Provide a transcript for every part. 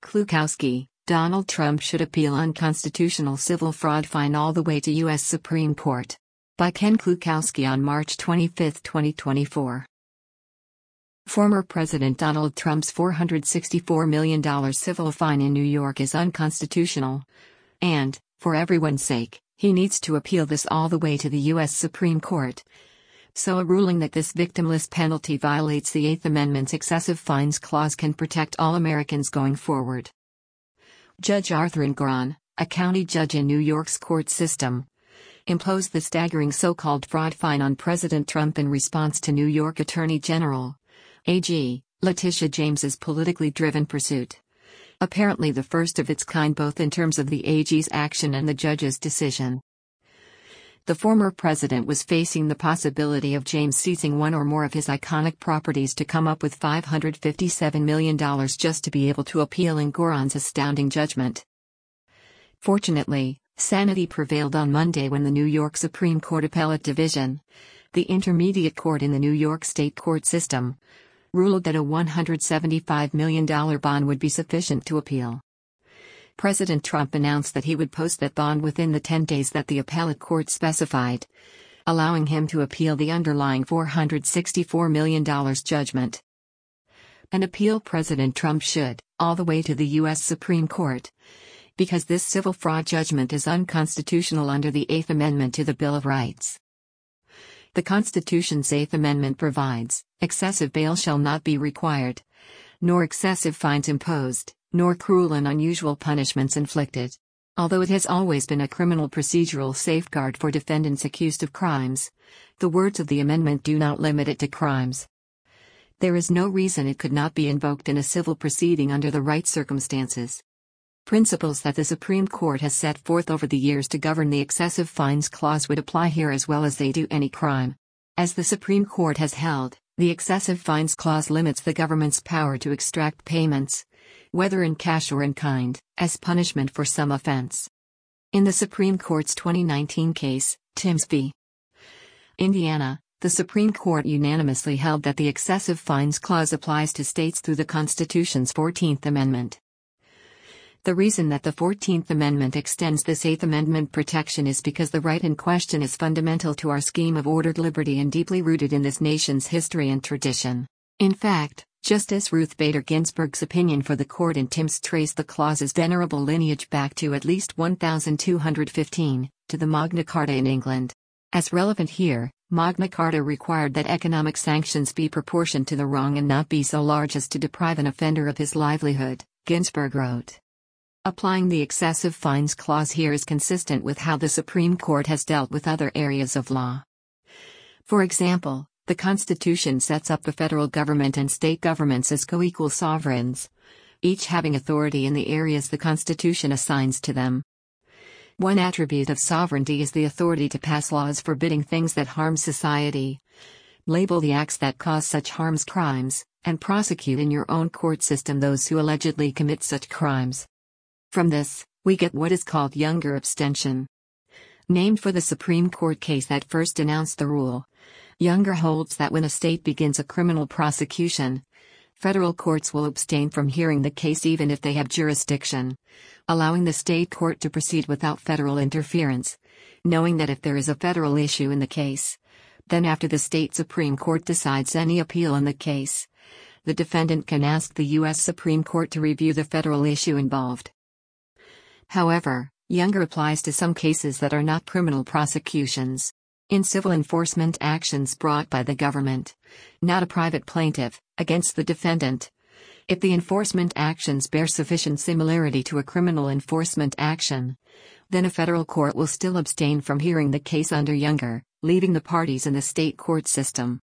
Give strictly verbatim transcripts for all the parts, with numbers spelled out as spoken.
Klukowski, Donald Trump should appeal unconstitutional civil fraud fine all the way to U S Supreme Court. By Ken Klukowski on March twenty-fifth, twenty twenty-four. Former President Donald Trump's four hundred sixty-four million dollars civil fine in New York is unconstitutional. And, for everyone's sake, he needs to appeal this all the way to the U S Supreme Court. So a ruling that this victimless penalty violates the Eighth Amendment's excessive fines clause can protect all Americans going forward. Judge Arthur Engoron, a county judge in New York's court system, imposed the staggering so-called fraud fine on President Trump in response to New York Attorney General A G Letitia James's politically driven pursuit. Apparently the first of its kind both in terms of the A G's action and the judge's decision. The former president was facing the possibility of James seizing one or more of his iconic properties to come up with five hundred fifty-seven million dollars just to be able to appeal Engoron's astounding judgment. Fortunately, sanity prevailed on Monday when the New York Supreme Court Appellate Division, the intermediate court in the New York state court system, ruled that a one hundred seventy-five million dollars bond would be sufficient to appeal. President Trump announced that he would post that bond within the ten days that the appellate court specified, allowing him to appeal the underlying four hundred sixty-four million dollars judgment. An appeal President Trump should, all the way to the U S Supreme Court, because this civil fraud judgment is unconstitutional under the Eighth Amendment to the Bill of Rights. The Constitution's Eighth Amendment provides, excessive bail shall not be required, nor excessive fines imposed, nor cruel and unusual punishments inflicted. Although it has always been a criminal procedural safeguard for defendants accused of crimes, the words of the amendment do not limit it to crimes. There is no reason it could not be invoked in a civil proceeding under the right circumstances. Principles that the Supreme Court has set forth over the years to govern the excessive fines clause would apply here as well as they do any crime. As the Supreme Court has held, the excessive fines clause limits the government's power to extract payments, whether in cash or in kind, as punishment for some offense. In the Supreme Court's twenty nineteen case, Timbs v. Indiana, the Supreme Court unanimously held that the excessive fines clause applies to states through the Constitution's fourteenth Amendment. The reason that the fourteenth Amendment extends this Eighth Amendment protection is because the right in question is fundamental to our scheme of ordered liberty and deeply rooted in this nation's history and tradition. In fact, Justice Ruth Bader Ginsburg's opinion for the court in Timbs traced the clause's venerable lineage back to at least one thousand two hundred fifteen, to the Magna Carta in England. As relevant here, Magna Carta required that economic sanctions be proportioned to the wrong and not be so large as to deprive an offender of his livelihood, Ginsburg wrote. Applying the excessive fines clause here is consistent with how the Supreme Court has dealt with other areas of law. For example, the Constitution sets up the federal government and state governments as co-equal sovereigns, each having authority in the areas the Constitution assigns to them. One attribute of sovereignty is the authority to pass laws forbidding things that harm society, label the acts that cause such harms crimes, and prosecute in your own court system those who allegedly commit such crimes. From this, we get what is called Younger abstention. Named for the Supreme Court case that first announced the rule, Younger holds that when a state begins a criminal prosecution, federal courts will abstain from hearing the case even if they have jurisdiction, allowing the state court to proceed without federal interference, knowing that if there is a federal issue in the case, then after the state Supreme Court decides any appeal in the case, the defendant can ask the U S Supreme Court to review the federal issue involved. However, Younger applies to some cases that are not criminal prosecutions. In civil enforcement actions brought by the government, not a private plaintiff, against the defendant. If the enforcement actions bear sufficient similarity to a criminal enforcement action, then a federal court will still abstain from hearing the case under Younger, leaving the parties in the state court system.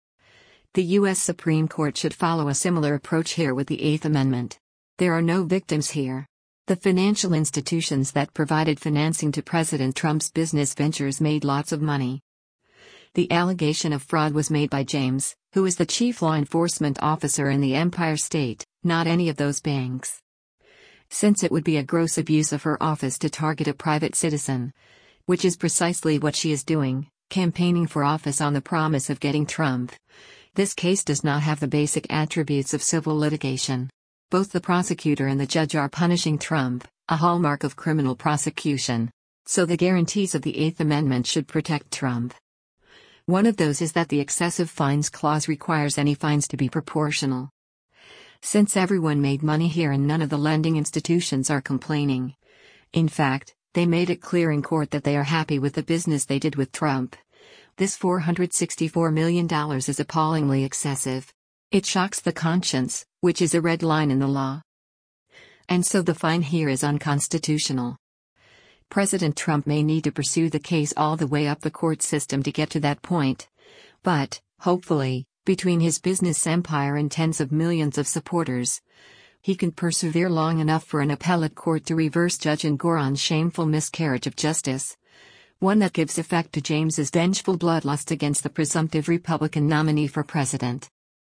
The U S Supreme Court should follow a similar approach here with the Eighth Amendment. There are no victims here. The financial institutions that provided financing to President Trump's business ventures made lots of money. The allegation of fraud was made by James, who is the chief law enforcement officer in the Empire State, not any of those banks. Since it would be a gross abuse of her office to target a private citizen, which is precisely what she is doing, campaigning for office on the promise of getting Trump, this case does not have the basic attributes of civil litigation. Both the prosecutor and the judge are punishing Trump, a hallmark of criminal prosecution. So the guarantees of the Eighth Amendment should protect Trump. One of those is that the excessive fines clause requires any fines to be proportional. Since everyone made money here and none of the lending institutions are complaining. In fact, they made it clear in court that they are happy with the business they did with Trump. This four hundred sixty-four million dollars is appallingly excessive. It shocks the conscience, which is a red line in the law. And so the fine here is unconstitutional. President Trump may need to pursue the case all the way up the court system to get to that point. But, hopefully, between his business empire and tens of millions of supporters, he can persevere long enough for an appellate court to reverse Judge Engoron's shameful miscarriage of justice. One that gives effect to James's vengeful bloodlust against the presumptive Republican nominee for president.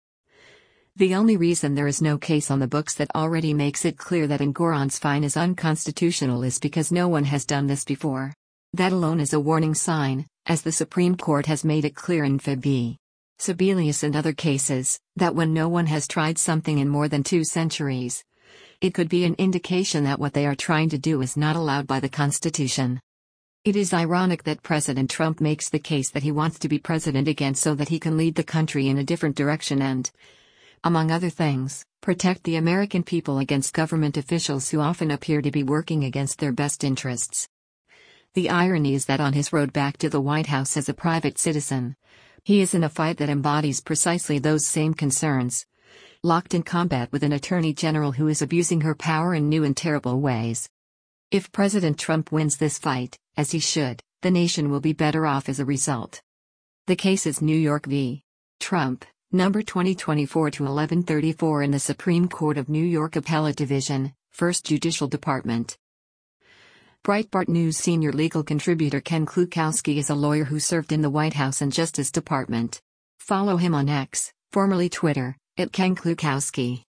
The only reason there is no case on the books that already makes it clear that Engoron's fine is unconstitutional is because no one has done this before. That alone is a warning sign, as the Supreme Court has made it clear in F B. Sebelius and other cases, that when no one has tried something in more than two centuries, it could be an indication that what they are trying to do is not allowed by the Constitution. It is ironic that President Trump makes the case that he wants to be president again so that he can lead the country in a different direction and, among other things, protect the American people against government officials who often appear to be working against their best interests. The irony is that on his road back to the White House as a private citizen, he is in a fight that embodies precisely those same concerns, locked in combat with an attorney general who is abusing her power in new and terrible ways. If President Trump wins this fight, as he should, the nation will be better off as a result. The case is New York v. Trump, number twenty twenty-four to eleven thirty-four in the Supreme Court of New York Appellate Division, First Judicial Department. Breitbart News senior legal contributor Ken Klukowski is a lawyer who served in the White House and Justice Department. Follow him on X, formerly Twitter, at Ken Klukowski.